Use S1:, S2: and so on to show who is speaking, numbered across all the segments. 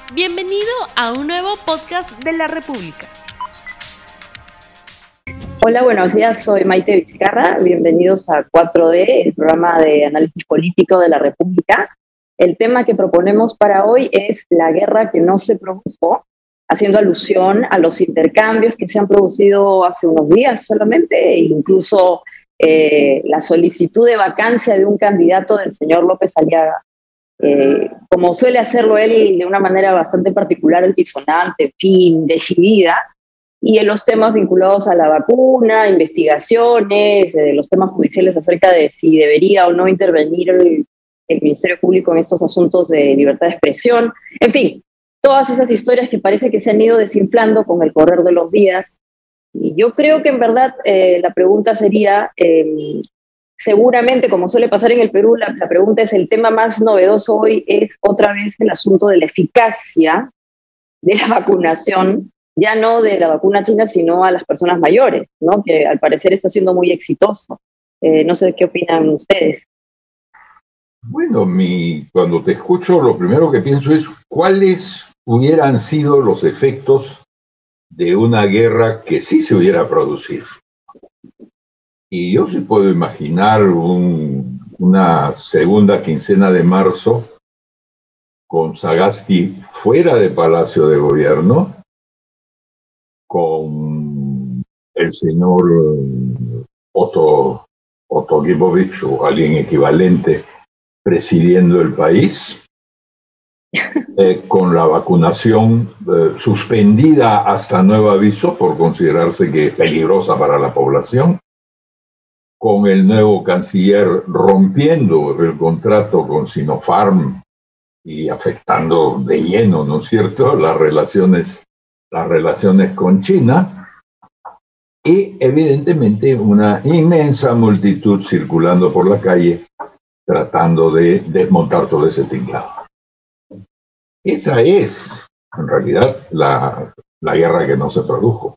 S1: Bienvenido a un nuevo podcast de la República.
S2: Hola, buenos días, soy Maite Vizcarra, bienvenidos a 4D, el programa de análisis político de la República. El tema que proponemos para hoy es la guerra que no se produjo, haciendo alusión a los intercambios que se han producido hace unos días solamente, e incluso la solicitud de vacancia de un candidato del señor López Aliaga. Como suele hacerlo él de una manera bastante particular, altisonante, en fin, decidida, y en los temas vinculados a la vacuna, investigaciones, los temas judiciales acerca de si debería o no intervenir el Ministerio Público en estos asuntos de libertad de expresión. En fin, todas esas historias que parece que se han ido desinflando con el correr de los días. Y yo creo que en verdad la pregunta sería, seguramente como suele pasar en el Perú, la pregunta es, el tema más novedoso hoy es otra vez el asunto de la eficacia de la vacunación, ya no de la vacuna china, sino a las personas mayores, ¿no? Que al parecer está siendo muy exitoso. No sé qué opinan ustedes.
S3: Bueno, cuando te escucho, lo primero que pienso es cuáles hubieran sido los efectos de una guerra que sí se hubiera producido. Y yo sí puedo imaginar una segunda quincena de marzo con Sagasti fuera de Palacio de Gobierno, con el señor Otto Gibovich o alguien equivalente presidiendo el país, con la vacunación suspendida hasta nuevo aviso por considerarse que es peligrosa para la población, con el nuevo canciller rompiendo el contrato con Sinopharm y afectando de lleno, ¿no es cierto?, las relaciones con China, y evidentemente una inmensa multitud circulando por la calle tratando de desmontar todo ese tinglado. Esa es, en realidad, la guerra que no se produjo.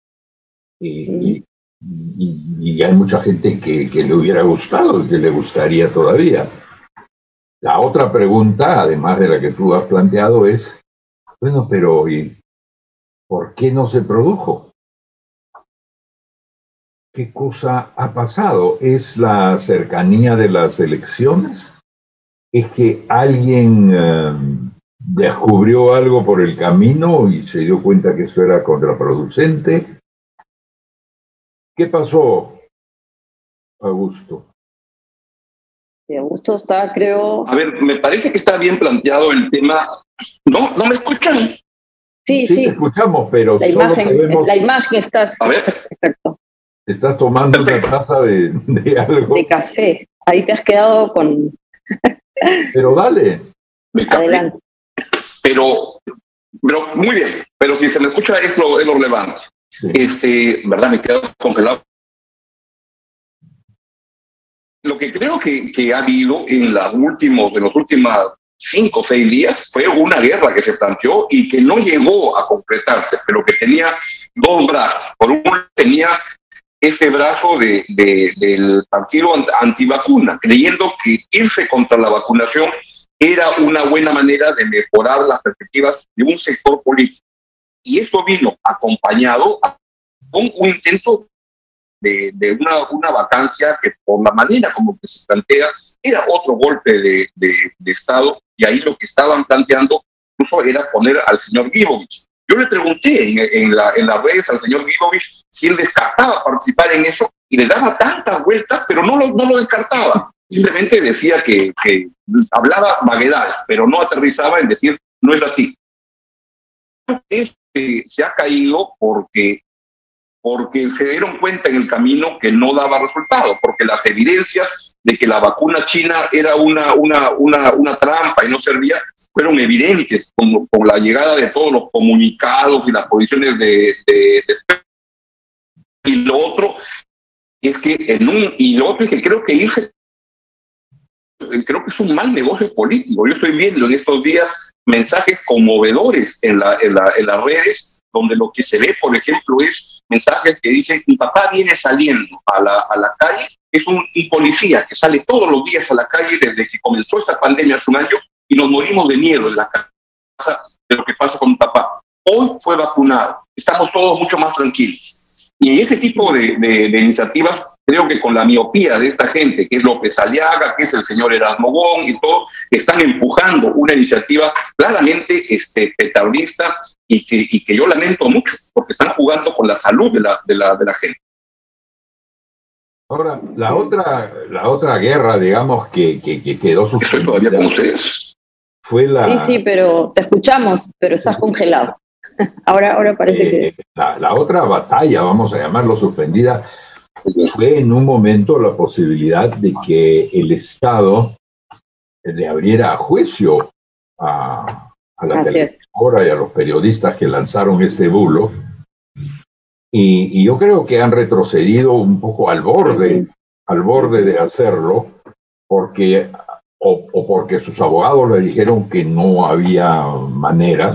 S3: Y hay mucha gente que le hubiera gustado y que le gustaría todavía. La otra pregunta, además de la que tú has planteado, es, bueno, pero ¿y por qué no se produjo? ¿Qué cosa ha pasado? ¿Es la cercanía de las elecciones? ¿Es que alguien descubrió algo por el camino y se dio cuenta que eso era contraproducente? ¿Qué pasó, Augusto?
S2: Augusto está, creo...
S4: A ver, me parece que está bien planteado el tema. ¿No me escuchan?
S2: Sí.
S3: Te escuchamos, pero
S2: la imagen está...
S4: A ver.
S2: Perfecto.
S3: Estás tomando una taza de algo.
S2: De café. Ahí te has quedado con...
S3: Pero dale.
S2: Adelante.
S4: Pero muy bien. Pero si se me escucha es lo relevante. Sí. ¿Verdad? Me quedo congelado. Lo que creo que ha habido en los últimos 5 o 6 días fue una guerra que se planteó y que no llegó a concretarse, pero que tenía dos brazos. Por un lado tenía este brazo del partido antivacuna, creyendo que irse contra la vacunación era una buena manera de mejorar las perspectivas de un sector político. Y esto vino acompañado con un intento de una vacancia que, por la manera como que se plantea, era otro golpe de Estado, y ahí lo que estaban planteando incluso era poner al señor Gibovich. Yo le pregunté en las redes al señor Gibovich si él descartaba participar en eso, y le daba tantas vueltas, pero no lo descartaba. Simplemente decía que hablaba vaguedades, pero no aterrizaba en decir, no es así. Se ha caído porque se dieron cuenta en el camino que no daba resultado, porque las evidencias de que la vacuna china era una trampa y no servía fueron evidentes con la llegada de todos los comunicados y las posiciones y lo otro es que creo que es un mal negocio político. Yo estoy viendo en estos días mensajes conmovedores en las redes, donde lo que se ve, por ejemplo, es mensajes que dicen: mi papá viene saliendo a la calle, es un policía que sale todos los días a la calle desde que comenzó esta pandemia hace un año, y nos morimos de miedo en la calle. de lo que pasa con mi papá. Hoy fue vacunado, estamos todos mucho más tranquilos. Y ese tipo de iniciativas, creo que con la miopía de esta gente, que es López Aliaga, que es el señor Erasmo Gón y todo, están empujando una iniciativa claramente petardista y que yo lamento mucho, porque están jugando con la salud de la gente.
S3: Ahora, la otra guerra, digamos, que quedó
S4: Estoy todavía con ustedes.
S3: Fue la...
S2: Sí, pero te escuchamos, pero estás congelado. Ahora parece que...
S3: La otra batalla, vamos a llamarlo suspendida, fue en un momento la posibilidad de que el Estado le abriera juicio a la televisora y a los periodistas que lanzaron este bulo. Y yo creo que han retrocedido un poco al borde de hacerlo, porque porque sus abogados le dijeron que no había manera,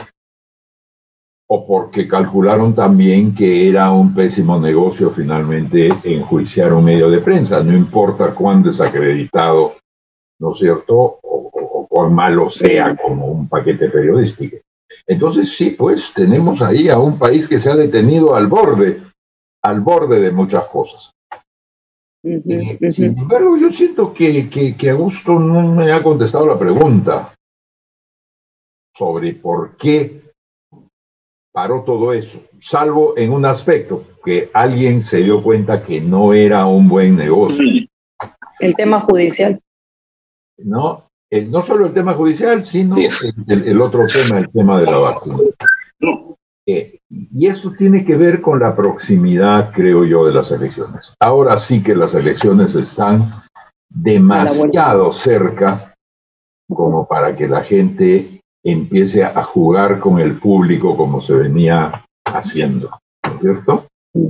S3: o porque calcularon también que era un pésimo negocio finalmente enjuiciar un medio de prensa, no importa cuán desacreditado, ¿no es cierto?, o cuán malo sea como un paquete periodístico. Entonces sí, pues tenemos ahí a un país que se ha detenido al borde de muchas cosas. Sin embargo, yo siento que Augusto no me ha contestado la pregunta sobre por qué paró todo eso, salvo en un aspecto, que alguien se dio cuenta que no era un buen negocio.
S2: El tema judicial.
S3: No solo el tema judicial, sino el otro tema, el tema de la vacuna. Y esto tiene que ver con la proximidad, creo yo, de las elecciones. Ahora sí que las elecciones están demasiado cerca como para que la gente empiece a jugar con el público como se venía haciendo, ¿no es cierto?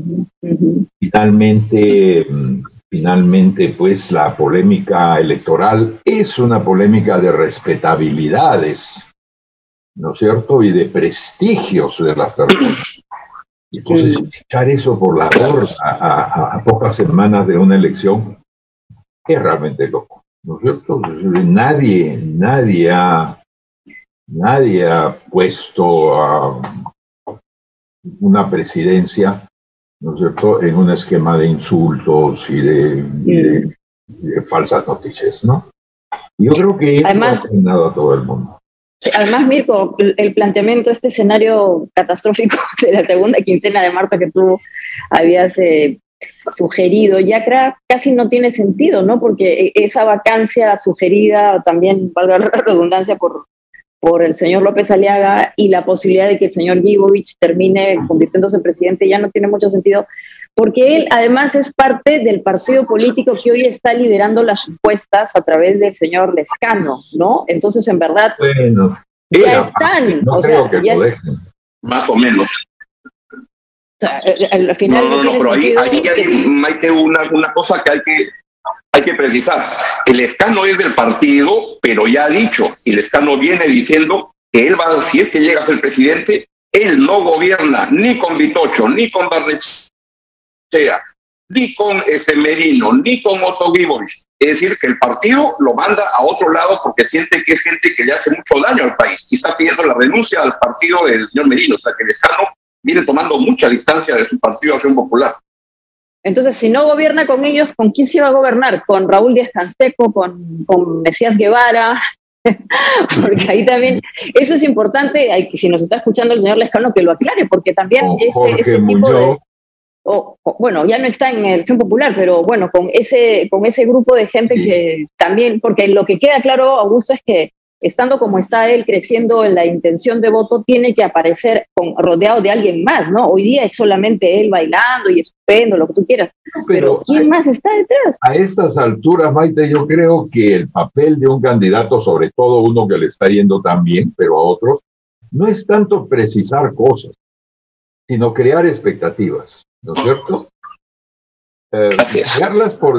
S3: Finalmente, pues la polémica electoral es una polémica de respetabilidades, ¿no es cierto? Y de prestigios de las personas. Y entonces echar eso por la borda a pocas semanas de una elección es realmente loco, ¿no es cierto? Nadie ha puesto a una presidencia, ¿no es cierto?, en un esquema de insultos y de falsas noticias, ¿no? Yo creo que eso ha asignado a todo el mundo.
S2: Sí, además, Mirko, el planteamiento, este escenario catastrófico de la segunda quincena de marzo que tú habías sugerido, ya casi no tiene sentido, ¿no? Porque esa vacancia sugerida, también valga la redundancia, por el señor López Aliaga y la posibilidad de que el señor Gibovich termine convirtiéndose en presidente ya no tiene mucho sentido, porque él además es parte del partido político que hoy está liderando las encuestas a través del señor Lezcano, ¿no? Entonces, en verdad, ya están.
S3: No creo que lo dejen.
S4: Más o menos.
S2: O sea, al final no tiene
S4: pero
S2: sentido
S4: ahí hay, Maite, una cosa que hay que precisar. El Lezcano es del partido, pero ya ha dicho, y Lezcano viene diciendo que él va, si es que llega a ser presidente, él no gobierna ni con Vitocho, ni con Barnechea, ni con Merino, ni con Otto Gibovich. Es decir, que el partido lo manda a otro lado porque siente que es gente que le hace mucho daño al país y está pidiendo la renuncia al partido del señor Merino. O sea, que Lezcano viene tomando mucha distancia de su partido Acción Popular.
S2: Entonces, si no gobierna con ellos, ¿con quién se iba a gobernar? ¿Con Raúl Díaz-Canseco? ¿Con Mesías Guevara? Porque ahí también, eso es importante, si nos está escuchando el señor Lezcano, que lo aclare, porque también ese tipo de... bueno, ya no está en Acción Popular, pero bueno, con ese grupo de gente que también, porque lo que queda claro, Augusto, es que estando como está él creciendo en la intención de voto, tiene que aparecer rodeado de alguien más, ¿no? Hoy día es solamente él bailando y estupendo, lo que tú quieras. Pero ¿quién más está detrás?
S3: A estas alturas, Maite, yo creo que el papel de un candidato, sobre todo uno que le está yendo tan bien, pero a otros, no es tanto precisar cosas, sino crear expectativas, ¿no es cierto? Crearlas por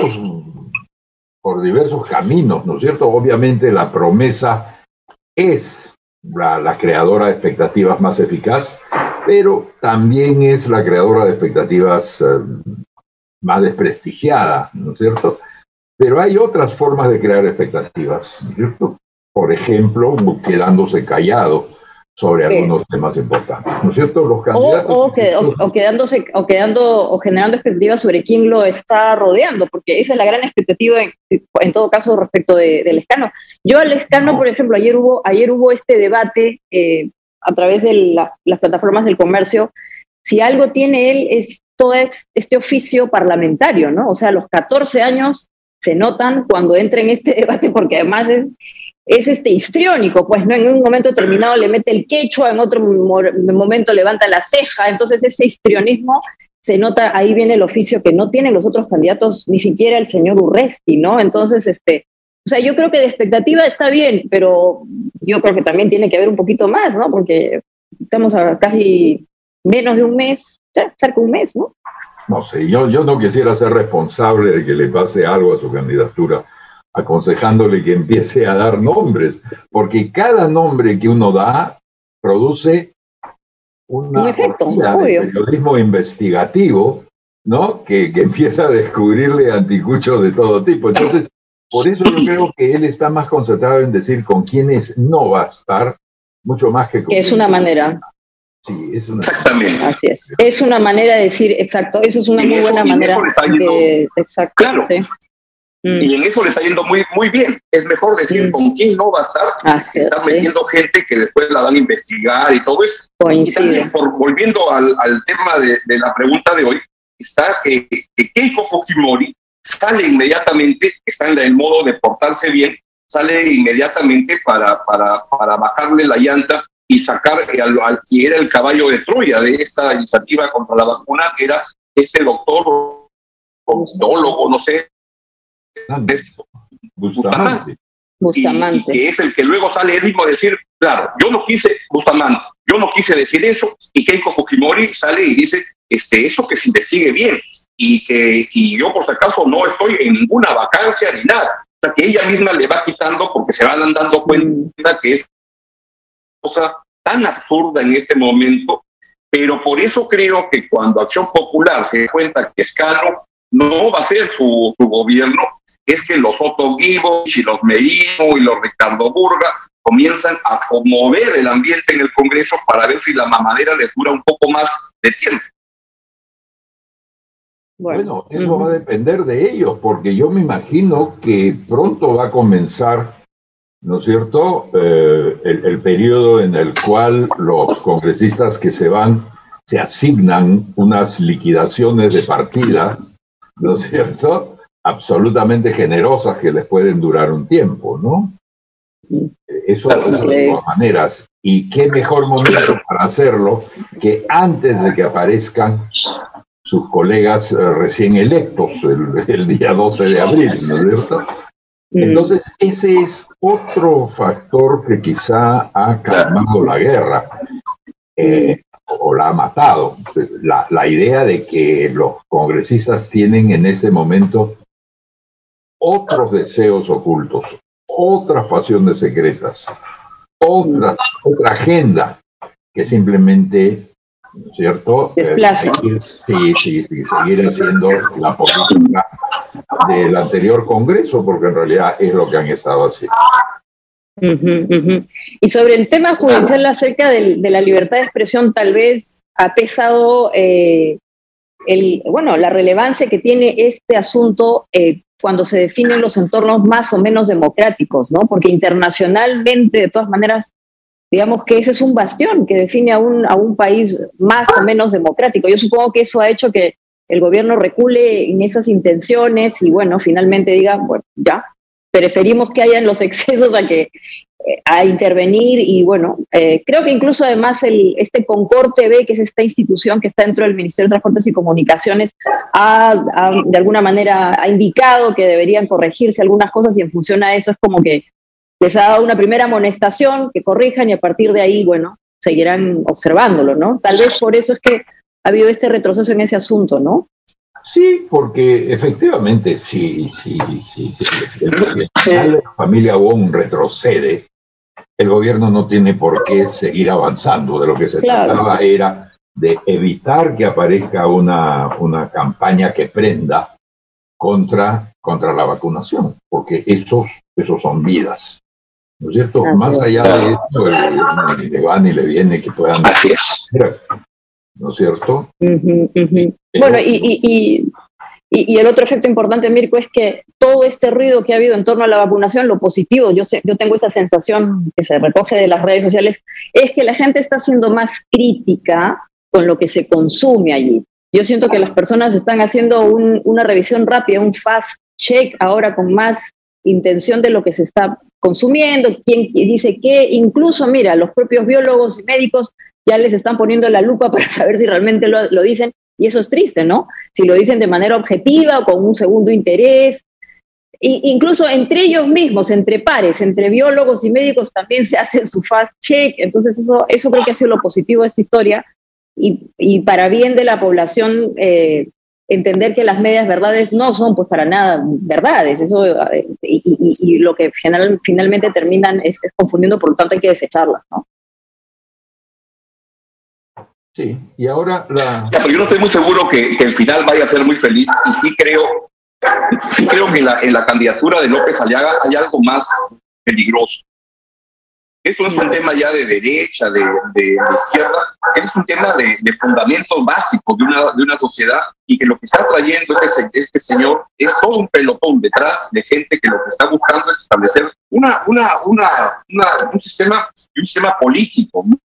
S3: diversos caminos, ¿no es cierto? Obviamente la promesa es la creadora de expectativas más eficaz, pero también es la creadora de expectativas más desprestigiada, ¿no es cierto? Pero hay otras formas de crear expectativas, ¿no es cierto? por ejemplo, quedándose callado sobre algunos temas importantes, ¿no es cierto? Los candidatos
S2: o generando expectativas sobre quién lo está rodeando, porque esa es la gran expectativa en todo caso respecto del Lescano. Yo al Lescano, por ejemplo, ayer hubo este debate a través de las plataformas del comercio. Si algo tiene él es todo este oficio parlamentario, ¿no? O sea, los 14 años se notan cuando entra en este debate, porque además es histriónico, pues, ¿no? En un momento determinado le mete el quechua, en otro momento levanta la ceja, entonces ese histrionismo se nota, ahí viene el oficio que no tienen los otros candidatos, ni siquiera el señor Urresti, ¿no? Entonces, o sea, yo creo que de expectativa está bien, pero yo creo que también tiene que haber un poquito más, ¿no? Porque estamos a casi menos de un mes, ya, cerca de un mes, ¿no?
S3: No sé, yo no quisiera ser responsable de que le pase algo a su candidatura, aconsejándole que empiece a dar nombres, porque cada nombre que uno da produce un efecto de periodismo investigativo, ¿no? Que empieza a descubrirle anticuchos de todo tipo. Entonces, por eso yo creo que él está más concentrado en decir con quiénes no va a estar, mucho más que con
S2: que es una manera.
S3: Sí, es una
S4: Exactamente.
S2: Así es. Es una manera de decir, exacto, eso es una muy buena manera de... Exacto,
S4: claro.
S2: Sí.
S4: Y en eso le está yendo muy, muy bien. Es mejor decir con quién no va a estar. Están metiendo gente que después la van a investigar y todo eso.
S2: Coincide.
S4: Y también, volviendo al tema de la pregunta de hoy, está que Keiko Fujimori sale inmediatamente, está en el modo de portarse bien, sale inmediatamente para bajarle la llanta y sacar al que era el caballo de Troya de esta iniciativa contra la vacuna, que era este doctor, odontólogo, no sé,
S3: Bustamante.
S4: Y que es el que luego sale él mismo a decir, claro, yo no quise decir eso, y Keiko Fujimori sale y dice, eso que se investigue bien, y yo por si acaso no estoy en ninguna vacancia ni nada. O sea, que ella misma le va quitando porque se van dando cuenta que es cosa tan absurda en este momento, pero por eso creo que cuando Acción Popular se da cuenta que Lescano no va a ser su gobierno, es que los Otto Guibos y los Merino y los Ricardo Burga comienzan a conmover el ambiente en el Congreso para ver si la mamadera les dura un poco más de tiempo.
S3: Bueno, eso va a depender de ellos, porque yo me imagino que pronto va a comenzar, ¿no es cierto?, el periodo en el cual los congresistas que se asignan unas liquidaciones de partida, ¿no es cierto?, absolutamente generosas que les pueden durar un tiempo, ¿no? Eso de todas maneras. Y qué mejor momento para hacerlo que antes de que aparezcan sus colegas recién electos el día 12 de abril, ¿no es cierto? Entonces, ese es otro factor que quizá ha calmado la guerra o la ha matado. La idea de que los congresistas tienen en este momento otros deseos ocultos, otras pasiones secretas, otra agenda que simplemente, ¿no es cierto?, seguir haciendo la política del anterior Congreso, porque en realidad es lo que han estado haciendo.
S2: Y sobre el tema judicial acerca de la libertad de expresión, tal vez ha pesado la relevancia que tiene este asunto cuando se definen los entornos más o menos democráticos, ¿no? Porque internacionalmente, de todas maneras, digamos que ese es un bastión que define a un país más o menos democrático. Yo supongo que eso ha hecho que el gobierno recule en esas intenciones y, bueno, finalmente diga, bueno, ya, preferimos que hayan los excesos a intervenir y, bueno, creo que incluso además este Concord TV, que es esta institución que está dentro del Ministerio de Transportes y Comunicaciones, de alguna manera ha indicado que deberían corregirse algunas cosas y en función a eso es como que les ha dado una primera amonestación, que corrijan y a partir de ahí, bueno, seguirán observándolo, ¿no? Tal vez por eso es que ha habido este retroceso en ese asunto, ¿no?
S3: Sí, porque efectivamente, si la familia Bon retrocede, el gobierno no tiene por qué seguir avanzando. De lo que se trataba era de evitar que aparezca una campaña que prenda contra la vacunación, porque esos son vidas. ¿no es cierto? Más allá de esto, ni le va ni le viene que puedan
S4: hacer,
S3: ¿no es cierto?
S2: Bueno, y el otro efecto importante, Mirko, es que todo este ruido que ha habido en torno a la vacunación, lo positivo, yo tengo esa sensación que se recoge de las redes sociales, es que la gente está siendo más crítica con lo que se consume allí. Yo siento que las personas están haciendo una revisión rápida, un fast check ahora con más intención de lo que se está consumiendo, quién dice qué, incluso, mira, los propios biólogos y médicos ya les están poniendo la lupa para saber si realmente lo dicen, y eso es triste, ¿no? Si lo dicen de manera objetiva o con un segundo interés, incluso entre ellos mismos, entre pares, entre biólogos y médicos también se hacen su fast check, entonces eso creo que ha sido lo positivo de esta historia, y para bien de la población, entender que las medias verdades no son pues para nada verdades, eso y lo que finalmente terminan es confundiendo, por lo tanto hay que desecharlas, ¿no?
S3: Sí, y ahora
S4: pero yo no estoy muy seguro que el final vaya a ser muy feliz, y sí creo que en la candidatura de López Aliaga hay algo más peligroso. Esto no es un tema ya de derecha, de izquierda, es un tema de fundamentos básicos de una sociedad, y que lo que está trayendo este señor es todo un pelotón detrás de gente que lo que está buscando es establecer un sistema político, ¿no?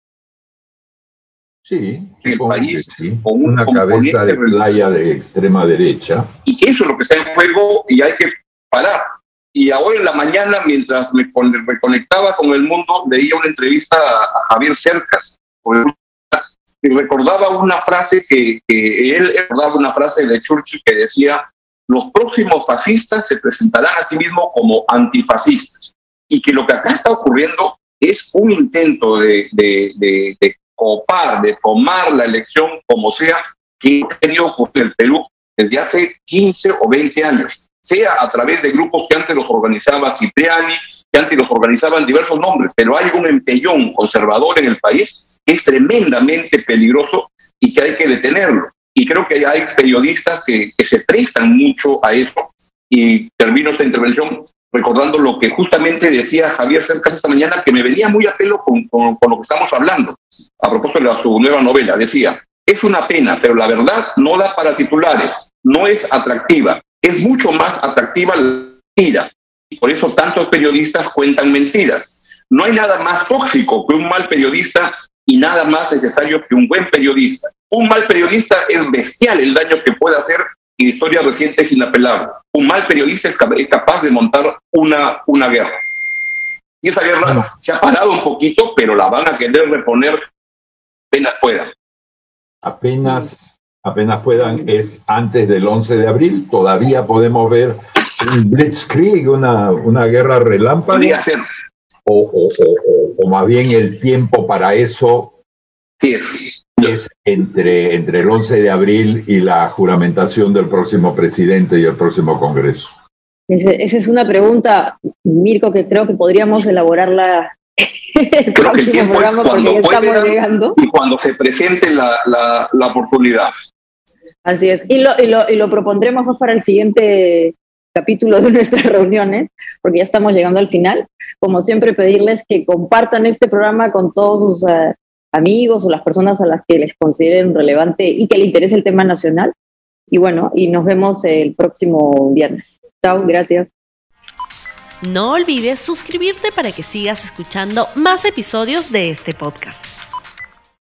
S3: Sí,
S4: el país,
S3: sí.
S4: Con
S3: una cabeza de playa de extrema derecha.
S4: Y que eso es lo que está en juego y hay que parar. Y ahora en la mañana, mientras me reconectaba con el mundo, leía una entrevista a Javier Cercas y recordaba una frase él recordaba una frase de Churchill que decía: los próximos fascistas se presentarán a sí mismos como antifascistas, y que lo que acá está ocurriendo es un intento de copar, de tomar la elección como sea, que ha tenido ocurrir en el Perú desde hace 15 o 20 años, sea a través de grupos que antes los organizaba Cipriani, que antes los organizaban diversos nombres, pero hay un empellón conservador en el país que es tremendamente peligroso y que hay que detenerlo. Y creo que hay periodistas que se prestan mucho a eso, y termino esta intervención recordando lo que justamente decía Javier Cercas esta mañana, que me venía muy a pelo con lo que estamos hablando, a propósito de su nueva novela. Decía: es una pena, pero la verdad no da para titulares, no es atractiva, es mucho más atractiva la mentira, y por eso tantos periodistas cuentan mentiras. No hay nada más tóxico que un mal periodista, y nada más necesario que un buen periodista. Un mal periodista es bestial el daño que puede hacer, y la historia reciente es inapelable. Un mal periodista es capaz de montar una guerra. Y esa guerra se ha parado un poquito, pero la van a querer reponer apenas puedan. Apenas
S3: puedan, es antes del 11 de abril. Todavía podemos ver un blitzkrieg, una guerra relámpago.
S4: Podría ser.
S3: O más bien el tiempo para eso es entre el 11 de abril y la juramentación del próximo presidente y el próximo Congreso.
S2: Esa es una pregunta, Mirko, que creo que podríamos elaborarla el próximo programa, porque ya estamos llegando.
S4: Y cuando se presente la oportunidad.
S2: Así es. Y lo propondremos pues para el siguiente capítulo de nuestras reuniones, porque ya estamos llegando al final. Como siempre, pedirles que compartan este programa con todos sus amigos o las personas a las que les consideren relevante y que le interese el tema nacional. Y bueno, y nos vemos el próximo viernes. Chao, gracias.
S1: No olvides suscribirte para que sigas escuchando más episodios de este podcast.